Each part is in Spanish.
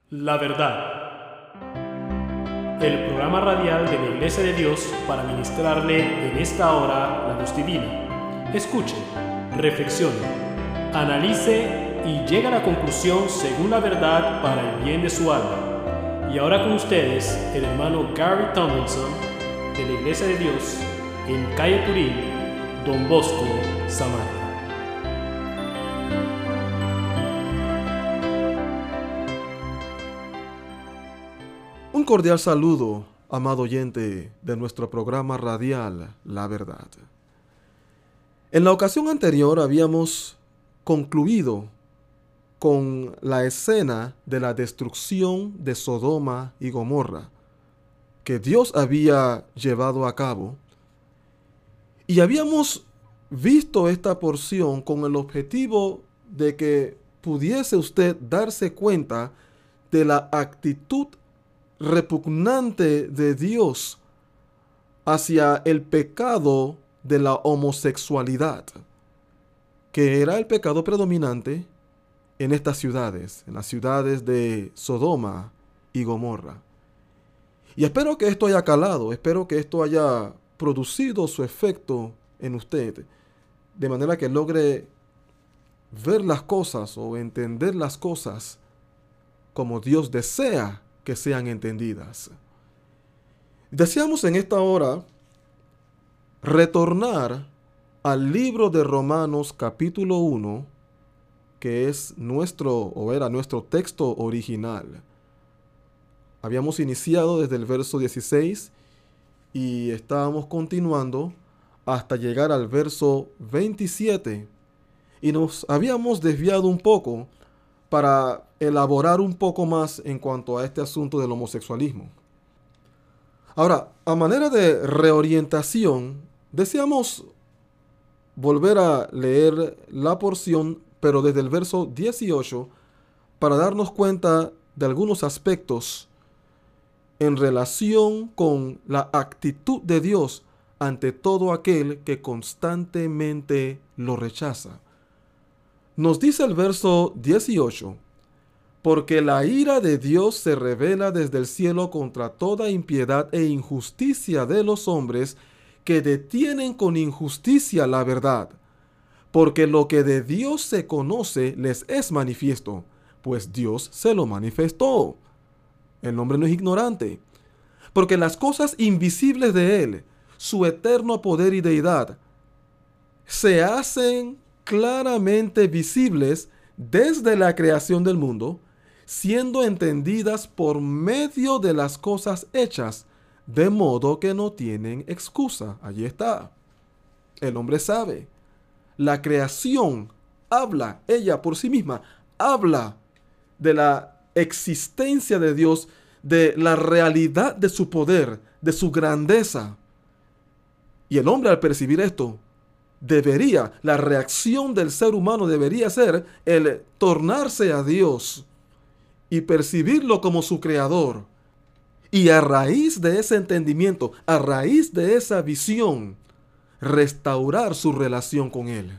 La verdad. El programa radial de la Iglesia de Dios para ministrarle en esta hora la luz divina. Escuche, reflexione, analice y llegue a la conclusión según la verdad para el bien de su alma. Y ahora con ustedes, el hermano Gary Tomlinson de la Iglesia de Dios en Calle Turín, Don Bosco, Samaria. Un cordial saludo, amado oyente de nuestro programa radial La Verdad. En la ocasión anterior habíamos concluido con la escena de la destrucción de Sodoma y Gomorra que Dios había llevado a cabo, y habíamos visto esta porción con el objetivo de que pudiese usted darse cuenta de la actitud repugnante de Dios hacia el pecado de la homosexualidad, que era el pecado predominante en estas ciudades, en las ciudades de Sodoma y Gomorra. Y espero que esto haya calado, espero que esto haya producido su efecto en usted, de manera que logre ver las cosas o entender las cosas como Dios desea que sean entendidas. Deseamos en esta hora retornar al libro de Romanos capítulo 1, que es era nuestro texto original. Habíamos iniciado desde el verso 16 y estábamos continuando hasta llegar al verso 27, y nos habíamos desviado un poco para elaborar un poco más en cuanto a este asunto del homosexualismo. Ahora, a manera de reorientación, deseamos volver a leer la porción, pero desde el verso 18, para darnos cuenta de algunos aspectos en relación con la actitud de Dios ante todo aquel que constantemente lo rechaza. Nos dice el verso 18, porque la ira de Dios se revela desde el cielo contra toda impiedad e injusticia de los hombres que detienen con injusticia la verdad, porque lo que de Dios se conoce les es manifiesto, pues Dios se lo manifestó. El hombre no es ignorante, porque las cosas invisibles de Él, su eterno poder y deidad, se hacen claramente visibles desde la creación del mundo, siendo entendidas por medio de las cosas hechas, de modo que no tienen excusa. Allí está. El hombre sabe. La creación habla, ella por sí misma, habla de la existencia de Dios, de la realidad de su poder, de su grandeza. Y el hombre, al percibir esto, la reacción del ser humano debería ser el tornarse a Dios y percibirlo como su creador. Y a raíz de ese entendimiento, a raíz de esa visión, restaurar su relación con Él.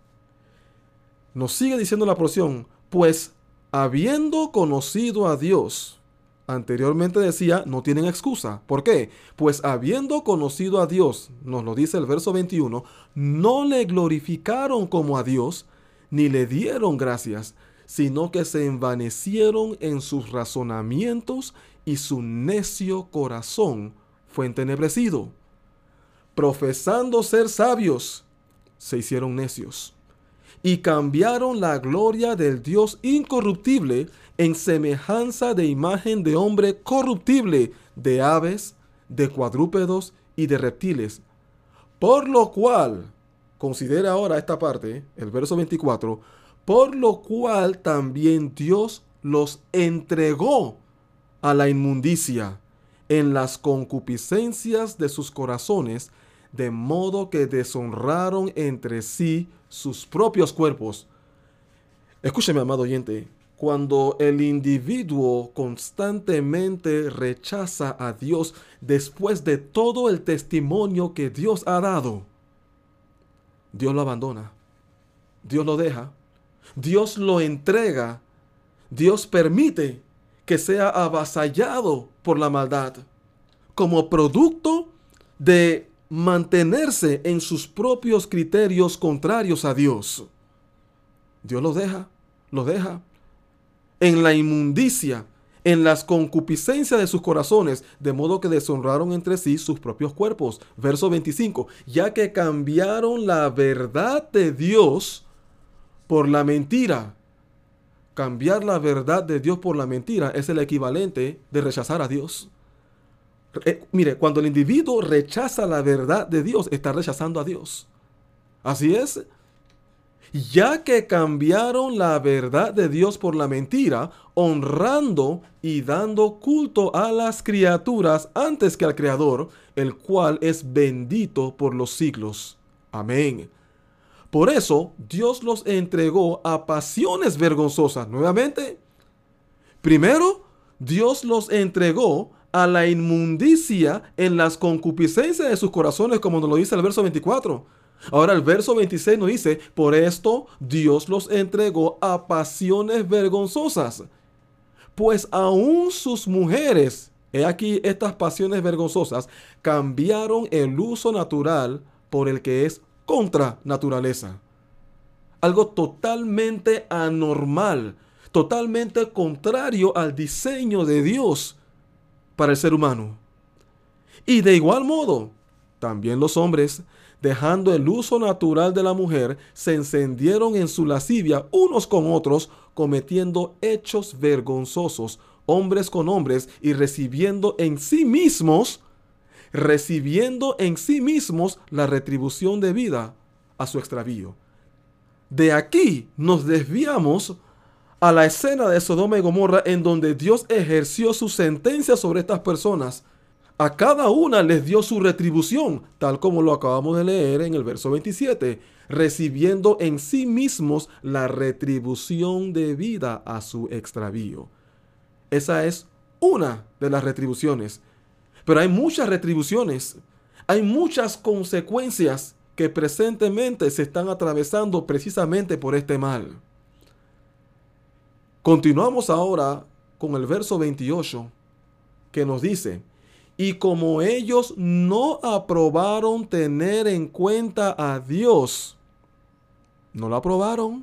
Nos sigue diciendo la porción, pues habiendo conocido a Dios, anteriormente decía, no tienen excusa. ¿Por qué? Pues habiendo conocido a Dios, nos lo dice el verso 21, no le glorificaron como a Dios, ni le dieron gracias, sino que se envanecieron en sus razonamientos y su necio corazón fue entenebrecido. Profesando ser sabios, se hicieron necios y cambiaron la gloria del Dios incorruptible en semejanza de imagen de hombre corruptible, de aves, de cuadrúpedos y de reptiles. Por lo cual, considera ahora esta parte, el verso 24, por lo cual también Dios los entregó a la inmundicia en las concupiscencias de sus corazones, de modo que deshonraron entre sí sus propios cuerpos. Escúcheme, amado oyente, cuando el individuo constantemente rechaza a Dios después de todo el testimonio que Dios ha dado, Dios lo abandona, Dios lo deja, Dios lo entrega, Dios permite que sea avasallado por la maldad, como producto de mantenerse en sus propios criterios contrarios a Dios. Dios los deja en la inmundicia, en las concupiscencias de sus corazones, de modo que deshonraron entre sí sus propios cuerpos. Verso 25, ya que cambiaron la verdad de Dios por la mentira. Cambiar la verdad de Dios por la mentira es el equivalente de rechazar a Dios. Mire, cuando el individuo rechaza la verdad de Dios, está rechazando a Dios. Así es. Ya que cambiaron la verdad de Dios por la mentira, honrando y dando culto a las criaturas antes que al Creador, el cual es bendito por los siglos. Amén. Por eso, Dios los entregó a pasiones vergonzosas. Nuevamente, primero, Dios los entregó a la inmundicia en las concupiscencias de sus corazones, como nos lo dice el verso 24. Ahora el verso 26 nos dice, por esto Dios los entregó a pasiones vergonzosas, pues aún sus mujeres, he aquí estas pasiones vergonzosas, cambiaron el uso natural por el que es contra naturaleza. Algo totalmente anormal, totalmente contrario al diseño de Dios para el ser humano. Y de igual modo, también los hombres, dejando el uso natural de la mujer, se encendieron en su lascivia unos con otros, cometiendo hechos vergonzosos, hombres con hombres, y recibiendo en sí mismos la retribución debida a su extravío. De aquí nos desviamos a la escena de Sodoma y Gomorra, en donde Dios ejerció su sentencia sobre estas personas. A cada una les dio su retribución, tal como lo acabamos de leer en el verso 27, recibiendo en sí mismos la retribución debida a su extravío. Esa es una de las retribuciones. Pero hay muchas retribuciones, hay muchas consecuencias que presentemente se están atravesando precisamente por este mal. Continuamos ahora con el verso 28, que nos dice: y como ellos no aprobaron tener en cuenta a Dios, no lo aprobaron,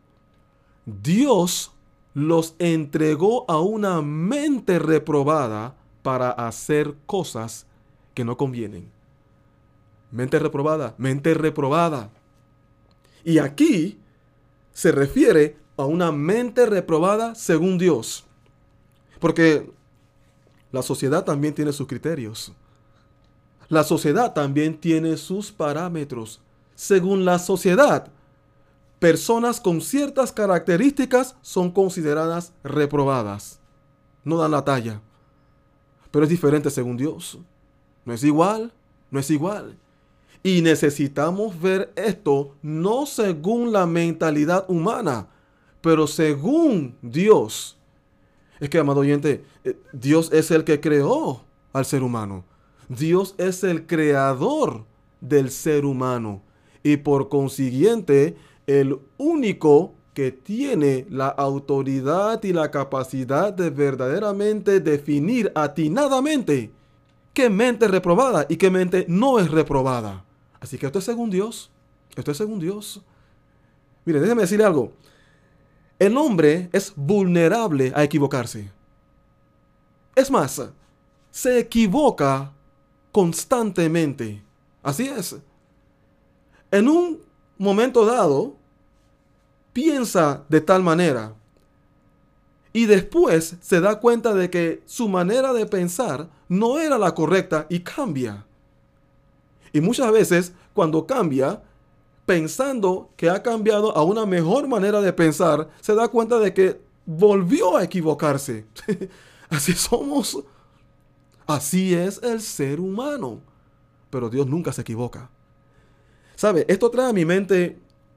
Dios los entregó a una mente reprobada para hacer cosas que no convienen. Mente reprobada, mente reprobada. Y aquí se refiere a una mente reprobada según Dios. Porque la sociedad también tiene sus criterios. La sociedad también tiene sus parámetros. Según la sociedad, personas con ciertas características son consideradas reprobadas. No dan la talla. Pero es diferente según Dios. No es igual, no es igual. Y necesitamos ver esto no según la mentalidad humana, pero según Dios. Es que, amado oyente, Dios es el que creó al ser humano. Dios es el creador del ser humano. Y por consiguiente, el único que tiene la autoridad y la capacidad de verdaderamente definir atinadamente qué mente es reprobada y qué mente no es reprobada. Así que esto es según Dios. Esto es según Dios. Mire, déjeme decirle algo. El hombre es vulnerable a equivocarse. Es más, se equivoca constantemente. Así es. En un momento dado, piensa de tal manera y después se da cuenta de que su manera de pensar no era la correcta y cambia. Y muchas veces, cuando cambia, pensando que ha cambiado a una mejor manera de pensar, se da cuenta de que volvió a equivocarse. Así somos. Así es el ser humano. Pero Dios nunca se equivoca. ¿Sabe? Esto trae a mi mente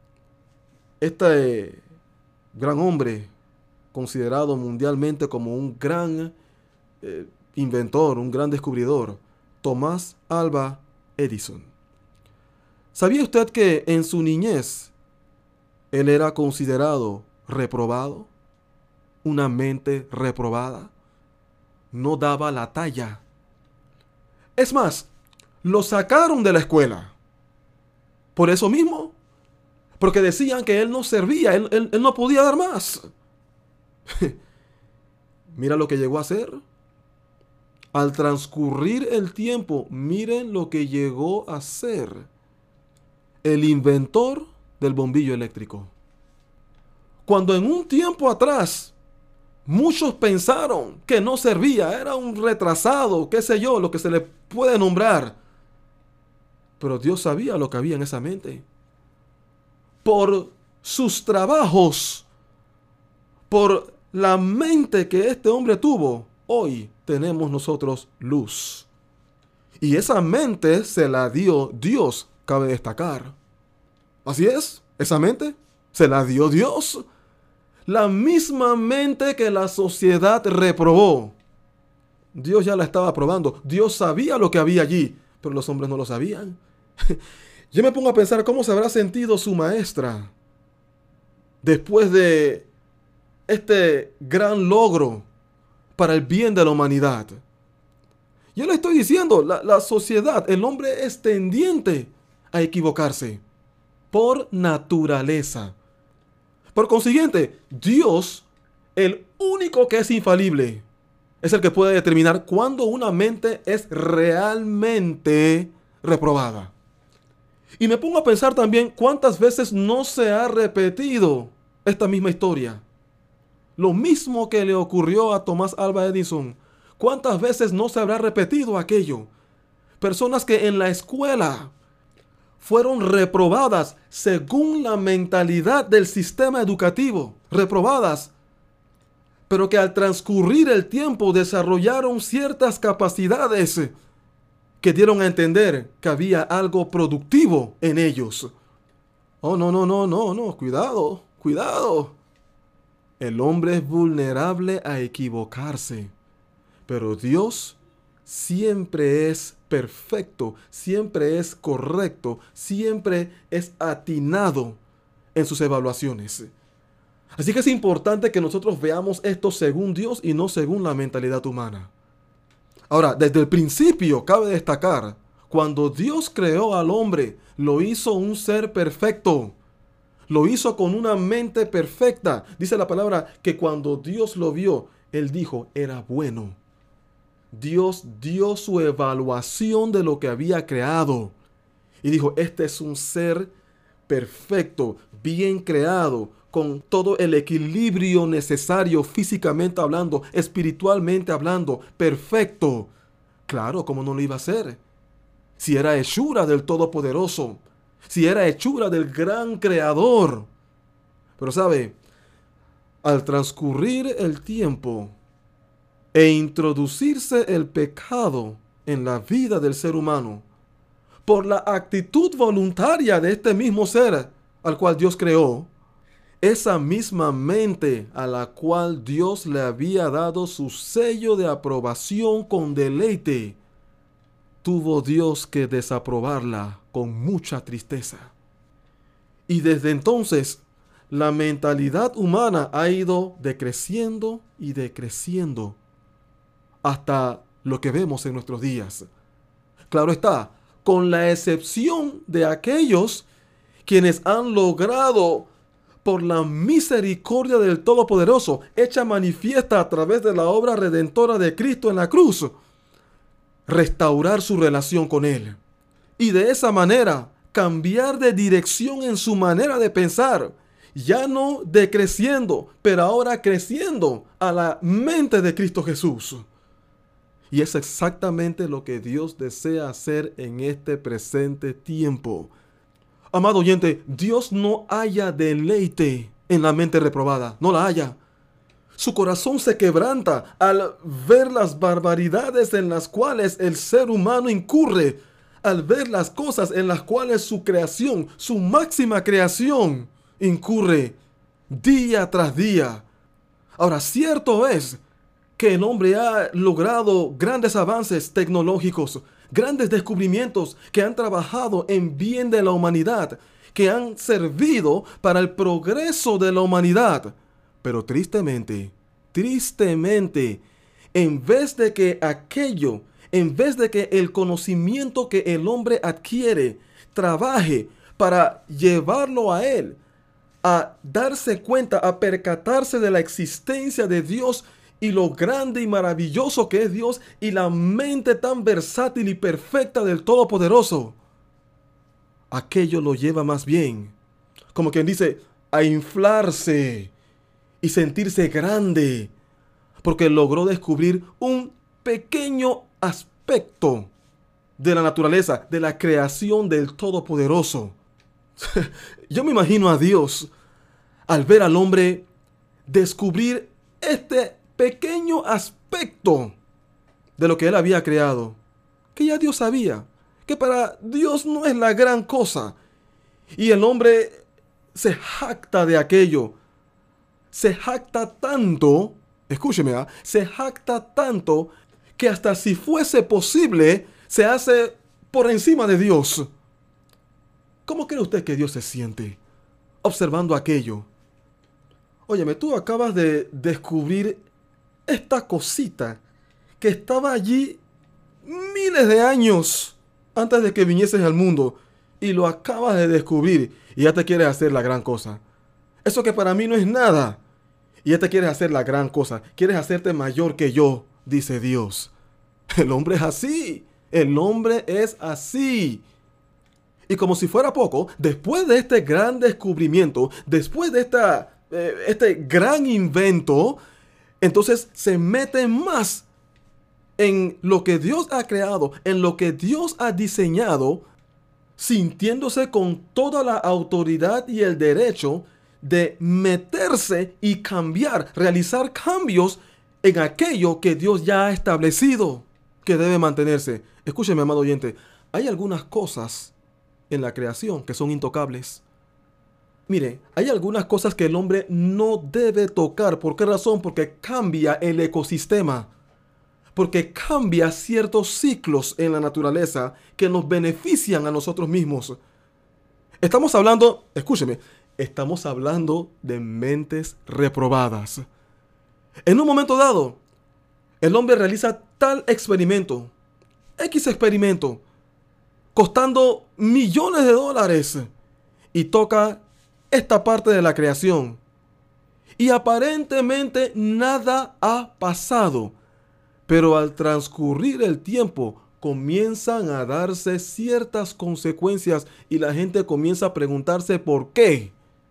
este gran hombre considerado mundialmente como un gran inventor, un gran descubridor, Thomas Alva Edison. ¿Sabía usted que en su niñez él era considerado reprobado? Una mente reprobada. no daba la talla. Es más, lo sacaron de la escuela. Por eso mismo. Porque decían que él no servía, él no podía dar más. Mira lo que llegó a hacer. Al transcurrir el tiempo, miren lo que llegó a ser el inventor del bombillo eléctrico. Cuando en un tiempo atrás muchos pensaron que no servía, era un retrasado, qué sé yo, lo que se le puede nombrar. Pero Dios sabía lo que había en esa mente. Por sus trabajos, por la mente que este hombre tuvo, hoy tenemos nosotros luz. Y esa mente se la dio Dios, cabe destacar. Así es, esa mente se la dio Dios. La misma mente que la sociedad reprobó. Dios ya la estaba probando. Dios sabía lo que había allí, pero los hombres no lo sabían. Yo me pongo a pensar cómo se habrá sentido su maestra después de este gran logro para el bien de la humanidad. Yo le estoy diciendo, la sociedad, el hombre es tendiente a equivocarse por naturaleza. Por consiguiente, Dios, el único que es infalible, es el que puede determinar cuándo una mente es realmente reprobada. Y me pongo a pensar también cuántas veces no se ha repetido esta misma historia. Lo mismo que le ocurrió a Thomas Alva Edison. ¿Cuántas veces no se habrá repetido aquello? Personas que en la escuela fueron reprobadas según la mentalidad del sistema educativo. Reprobadas. Pero que al transcurrir el tiempo desarrollaron ciertas capacidades que dieron a entender que había algo productivo en ellos. Oh, no, cuidado. El hombre es vulnerable a equivocarse, pero Dios siempre es perfecto, siempre es correcto, siempre es atinado en sus evaluaciones. Así que es importante que nosotros veamos esto según Dios y no según la mentalidad humana. Ahora, desde el principio cabe destacar, cuando Dios creó al hombre, lo hizo un ser perfecto. Lo hizo con una mente perfecta. Dice la palabra que cuando Dios lo vio, Él dijo, era bueno. Dios dio su evaluación de lo que había creado. Y dijo, este es un ser perfecto, bien creado, con todo el equilibrio necesario físicamente hablando, espiritualmente hablando, perfecto. Claro, ¿cómo no lo iba a hacer? Si era hechura del Todopoderoso, si era hechura del gran Creador. Pero sabe, al transcurrir el tiempo e introducirse el pecado en la vida del ser humano, por la actitud voluntaria de este mismo ser al cual Dios creó, esa misma mente a la cual Dios le había dado su sello de aprobación con deleite, tuvo Dios que desaprobarla con mucha tristeza. Y desde entonces, la mentalidad humana ha ido decreciendo y decreciendo hasta lo que vemos en nuestros días. Claro está, con la excepción de aquellos quienes han logrado, por la misericordia del Todopoderoso, hecha manifiesta a través de la obra redentora de Cristo en la cruz, restaurar su relación con Él. Y de esa manera, cambiar de dirección en su manera de pensar, ya no decreciendo, pero ahora creciendo a la mente de Cristo Jesús. Y es exactamente lo que Dios desea hacer en este presente tiempo. Amado oyente, Dios no halla deleite en la mente reprobada, no la halla. Su corazón se quebranta al ver las barbaridades en las cuales el ser humano incurre, al ver las cosas en las cuales su creación, su máxima creación, incurre día tras día. Ahora, cierto es que el hombre ha logrado grandes avances tecnológicos, grandes descubrimientos que han trabajado en bien de la humanidad, que han servido para el progreso de la humanidad. Pero tristemente, en vez de que el conocimiento que el hombre adquiere trabaje para llevarlo a él, a darse cuenta, a percatarse de la existencia de Dios y lo grande y maravilloso que es Dios y la mente tan versátil y perfecta del Todopoderoso, aquello lo lleva más bien, como quien dice, a inflarse y sentirse grande, porque logró descubrir un pequeño aspecto de la naturaleza, de la creación del Todopoderoso. Yo me imagino a Dios al ver al hombre descubrir este pequeño aspecto de lo que él había creado, que ya Dios sabía, que para Dios no es la gran cosa. Y el hombre se jacta de aquello. Se jacta tanto, escúcheme, se jacta tanto que hasta si fuese posible, se hace por encima de Dios. ¿Cómo cree usted que Dios se siente observando aquello? Óyeme, tú acabas de descubrir esta cosita que estaba allí miles de años antes de que vinieses al mundo y lo acabas de descubrir y ya te quieres hacer la gran cosa. Eso que para mí no es nada y ya te quieres hacer la gran cosa. Quieres hacerte mayor que yo, dice Dios. El hombre es así. El hombre es así. Y como si fuera poco, después de este gran descubrimiento, después de este gran invento, entonces se mete más en lo que Dios ha creado, en lo que Dios ha diseñado, sintiéndose con toda la autoridad y el derecho de meterse y cambiar, realizar cambios en aquello que Dios ya ha establecido que debe mantenerse. Escúcheme, amado oyente, hay algunas cosas en la creación que son intocables. Mire, hay algunas cosas que el hombre no debe tocar. ¿Por qué razón? Porque cambia el ecosistema. Porque cambia ciertos ciclos en la naturaleza que nos benefician a nosotros mismos. Estamos hablando, escúcheme, estamos hablando de mentes reprobadas. En un momento dado, el hombre realiza tal experimento, X experimento, costando millones de dólares, y toca esta parte de la creación. Y aparentemente nada ha pasado. Pero al transcurrir el tiempo, comienzan a darse ciertas consecuencias y la gente comienza a preguntarse por qué.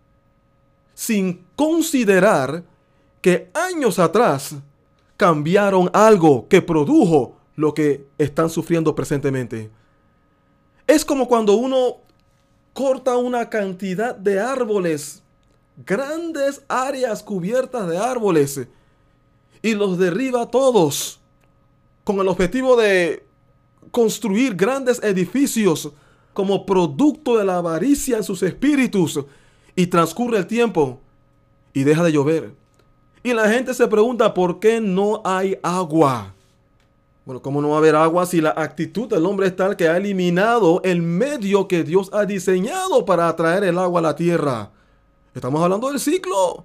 Sin considerar que años atrás cambiaron algo que produjo lo que están sufriendo presentemente. Es como cuando uno corta una cantidad de árboles, grandes áreas cubiertas de árboles, y los derriba todos, con el objetivo de construir grandes edificios como producto de la avaricia en sus espíritus. Y transcurre el tiempo y deja de llover. Y la gente se pregunta por qué no hay agua. Bueno, ¿cómo no va a haber agua si la actitud del hombre es tal que ha eliminado el medio que Dios ha diseñado para atraer el agua a la tierra? Estamos hablando del ciclo.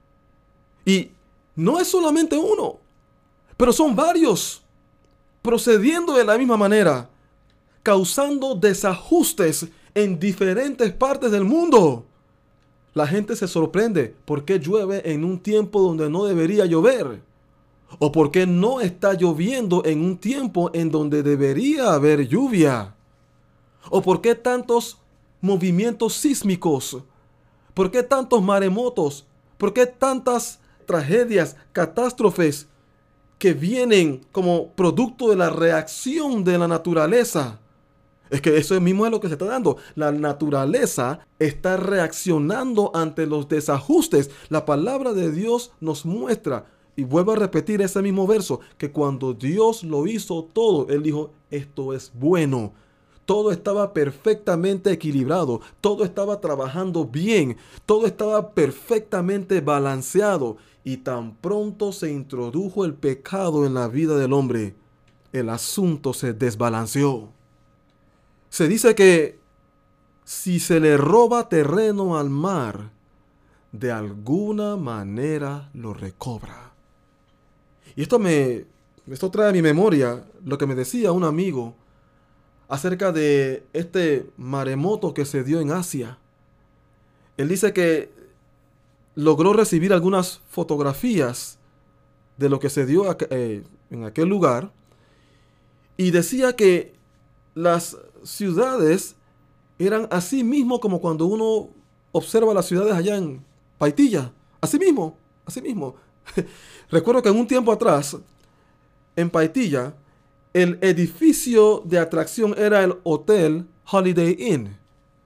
Y no es solamente uno, pero son varios, procediendo de la misma manera, causando desajustes en diferentes partes del mundo. La gente se sorprende por qué llueve en un tiempo donde no debería llover, o por qué no está lloviendo en un tiempo en donde debería haber lluvia, o por qué tantos movimientos sísmicos, por qué tantos maremotos, por qué tantas tragedias, catástrofes que vienen como producto de la reacción de la naturaleza. Es que eso mismo es lo que se está dando. La naturaleza está reaccionando ante los desajustes. La palabra de Dios nos muestra, y vuelvo a repetir ese mismo verso, que cuando Dios lo hizo todo, Él dijo, esto es bueno. Todo estaba perfectamente equilibrado, todo estaba trabajando bien, todo estaba perfectamente balanceado. Y tan pronto se introdujo el pecado en la vida del hombre, el asunto se desbalanceó. Se dice que si se le roba terreno al mar, de alguna manera lo recobra. Y esto me esto trae a mi memoria lo que me decía un amigo acerca de este maremoto que se dio en Asia. Él dice que logró recibir algunas fotografías de lo que se dio en aquel lugar, y decía que las ciudades eran así mismo como cuando uno observa las ciudades allá en Paitilla. Así mismo, así mismo. Recuerdo que en un tiempo atrás, en Paitilla, el edificio de atracción era el Hotel Holiday Inn.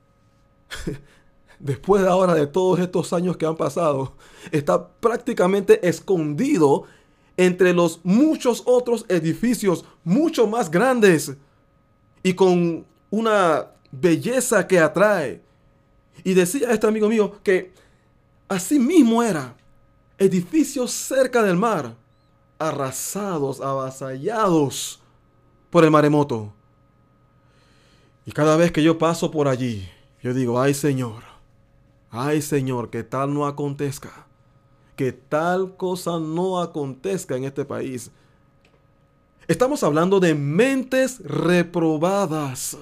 Después de ahora de todos estos años que han pasado, está prácticamente escondido entre los muchos otros edificios mucho más grandes y con una belleza que atrae. Y decía este amigo mío que así mismo era, edificios cerca del mar, arrasados, avasallados por el maremoto. Y cada vez que yo paso por allí, yo digo, ay Señor, que tal no acontezca, que tal cosa no acontezca en este país. Estamos hablando de mentes reprobadas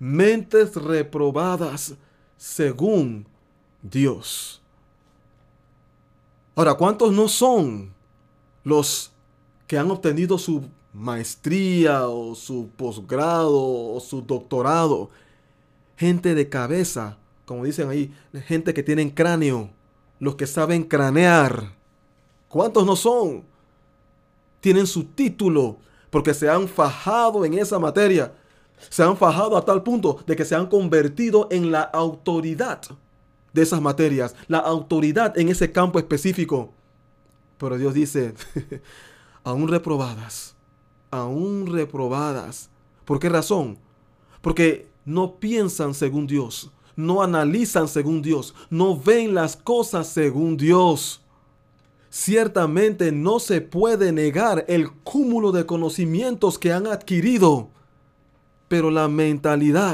según Dios. Ahora, ¿cuántos no son los que han obtenido su maestría o su posgrado o su doctorado? Gente de cabeza, como dicen ahí, gente que tienen cráneo, los que saben cranear. ¿Cuántos no son? Tienen su título porque se han fajado en esa materia. Se han fajado a tal punto de que se han convertido en la autoridad de esas materias, la autoridad en ese campo específico. Pero Dios dice, aún reprobadas. ¿Por qué razón? Porque no piensan según Dios, no analizan según Dios, no ven las cosas según Dios. Ciertamente no se puede negar el cúmulo de conocimientos que han adquirido, pero la mentalidad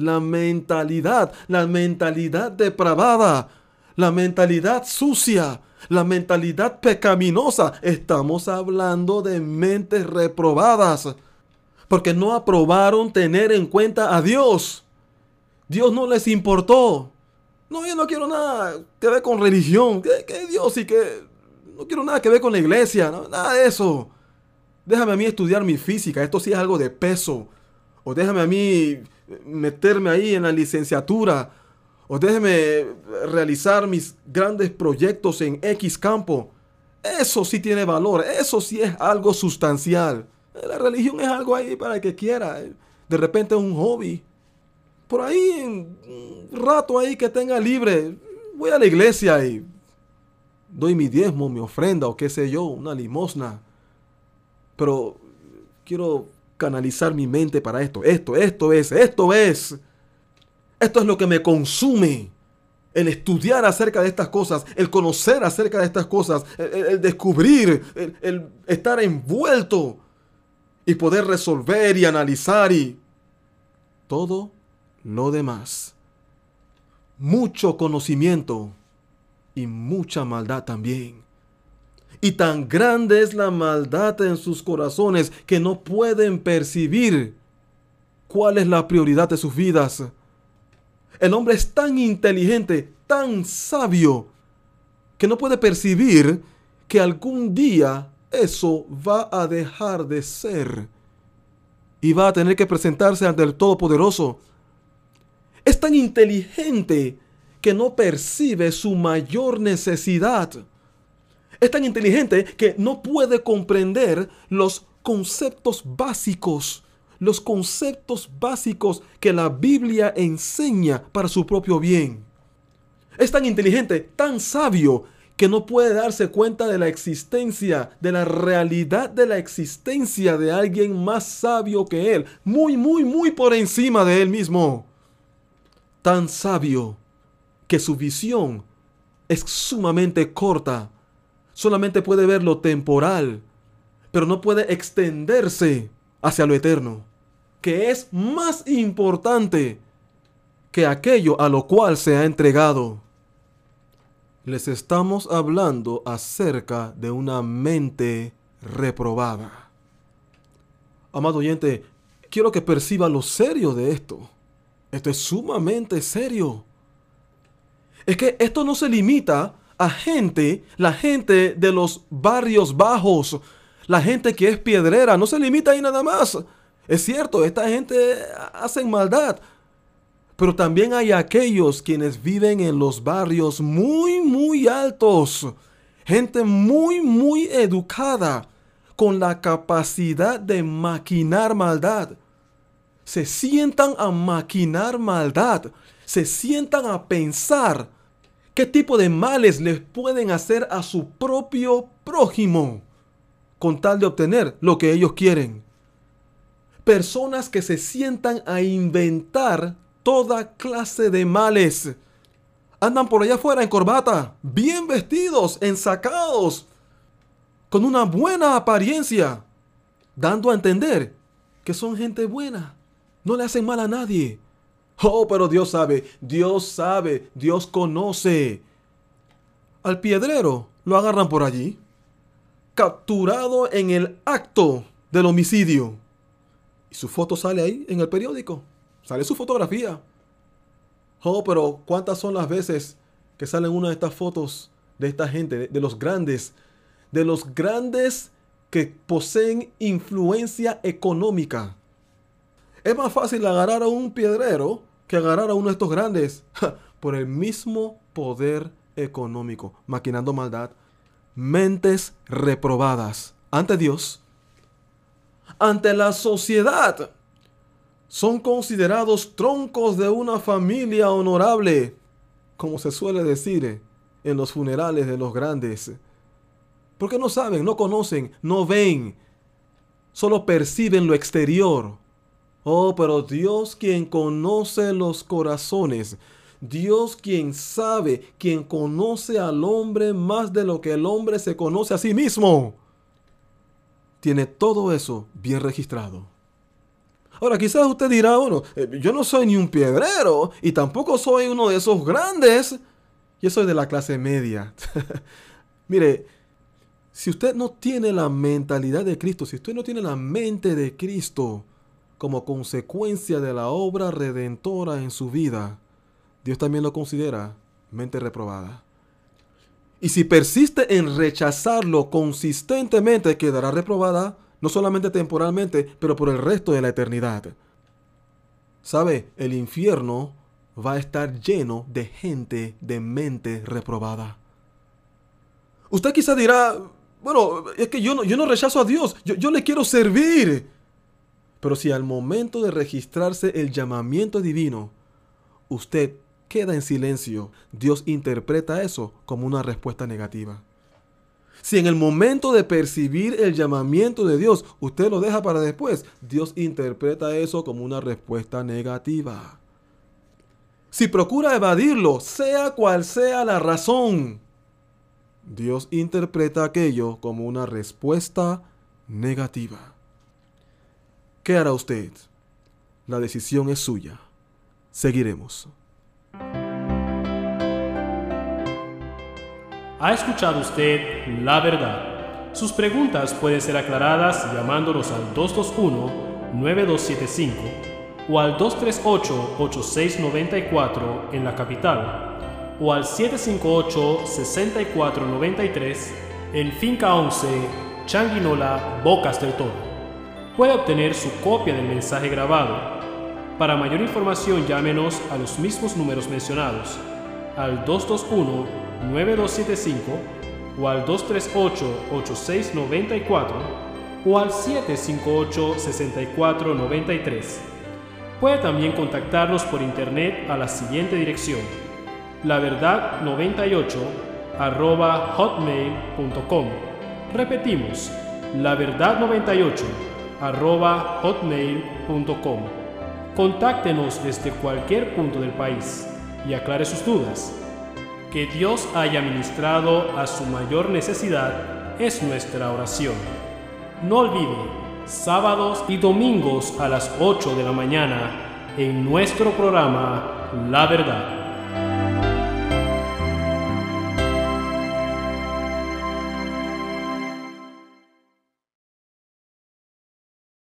depravada, la mentalidad sucia, la mentalidad pecaminosa, estamos hablando de mentes reprobadas, porque no aprobaron tener en cuenta a Dios. Dios no les importó. No, yo no quiero nada que ver con religión. ¿Qué Dios? Y que no quiero nada que ver con la iglesia. No, nada de eso. Déjame a mí estudiar mi física. Esto sí es algo de peso. O déjame a mí meterme ahí en la licenciatura. O déjame realizar mis grandes proyectos en X campo. Eso sí tiene valor. Eso sí es algo sustancial. La religión es algo ahí para el que quiera. De repente es un hobby. Por ahí, un rato ahí que tenga libre, voy a la iglesia y doy mi diezmo, mi ofrenda o qué sé yo, una limosna. Pero quiero canalizar mi mente para esto. Esto es lo que me consume. El estudiar acerca de estas cosas, el conocer acerca de estas cosas, el descubrir, el estar envuelto y poder resolver y analizar y todo lo demás. Mucho conocimiento y mucha maldad también. Y tan grande es la maldad en sus corazones que no pueden percibir cuál es la prioridad de sus vidas. El hombre es tan inteligente, tan sabio, que no puede percibir que algún día eso va a dejar de ser y va a tener que presentarse ante el Todopoderoso. Es tan inteligente que no percibe su mayor necesidad. Es tan inteligente que no puede comprender los conceptos básicos que la Biblia enseña para su propio bien. Es tan inteligente, tan sabio, que no puede darse cuenta de la existencia, de la realidad de la existencia de alguien más sabio que él, muy por encima de él mismo. Tan sabio que su visión es sumamente corta. Solamente puede ver lo temporal, pero no puede extenderse hacia lo eterno, que es más importante que aquello a lo cual se ha entregado. Les estamos hablando acerca de una mente reprobada. Amado oyente, quiero que perciba lo serio de esto. Esto es sumamente serio. Es que esto no se limita a la gente de los barrios bajos, la gente que es piedrera, no se limita ahí nada más. Es cierto, esta gente hace maldad, pero también hay aquellos quienes viven en los barrios muy, muy altos, gente muy, muy educada, con la capacidad de maquinar maldad. Se sientan a maquinar maldad, se sientan a pensar qué tipo de males les pueden hacer a su propio prójimo con tal de obtener lo que ellos quieren. Personas que se sientan a inventar toda clase de males. Andan por allá afuera en corbata, bien vestidos, ensacados, con una buena apariencia, dando a entender que son gente buena, no le hacen mal a nadie. Oh, pero Dios sabe, Dios conoce. Al piedrero lo agarran por allí, capturado en el acto del homicidio. Y su foto sale ahí en el periódico, sale su fotografía. Oh, pero ¿cuántas son las veces que salen una de estas fotos de esta gente, de los grandes que poseen influencia económica? Es más fácil agarrar a un piedrero que agarrar a uno de estos grandes por el mismo poder económico, maquinando maldad. Mentes reprobadas ante Dios, ante la sociedad, son considerados troncos de una familia honorable, como se suele decir en los funerales de los grandes. Porque no saben, no conocen, no ven, solo perciben lo exterior. Oh, pero Dios, quien conoce los corazones, Dios quien sabe, quien conoce al hombre más de lo que el hombre se conoce a sí mismo, tiene todo eso bien registrado. Ahora, quizás usted dirá, bueno, yo no soy ni un piedrero y tampoco soy uno de esos grandes. Yo soy de la clase media. Mire, si usted no tiene la mentalidad de Cristo, si usted no tiene la mente de Cristo como consecuencia de la obra redentora en su vida, Dios también lo considera mente reprobada. Y si persiste en rechazarlo consistentemente, quedará reprobada, no solamente temporalmente, pero por el resto de la eternidad. ¿Sabe? El infierno va a estar lleno de gente de mente reprobada. Usted quizá dirá, bueno, es que yo no rechazo a Dios, yo le quiero servir. Pero si al momento de registrarse el llamamiento divino, usted queda en silencio, Dios interpreta eso como una respuesta negativa. Si en el momento de percibir el llamamiento de Dios, usted lo deja para después, Dios interpreta eso como una respuesta negativa. Si procura evadirlo, sea cual sea la razón, Dios interpreta aquello como una respuesta negativa. ¿Qué hará usted? La decisión es suya. Seguiremos. ¿Ha escuchado usted la verdad? Sus preguntas pueden ser aclaradas llamándonos al 221-9275 o al 238-8694 en la capital o al 758-6493 en Finca 11, Changuinola, Bocas del Toro. Puede obtener su copia del mensaje grabado. Para mayor información llámenos a los mismos números mencionados, al 221-9275 o al 238-8694 o al 758-6493. Puede también contactarnos por internet a la siguiente dirección: laverdad98@hotmail.com. Repetimos, laverdad98@hotmail.com. Contáctenos desde cualquier punto del país y aclare sus dudas. Que Dios haya ministrado a su mayor necesidad es nuestra oración. No olvide, sábados y domingos a las 8 de la mañana en nuestro programa La Verdad.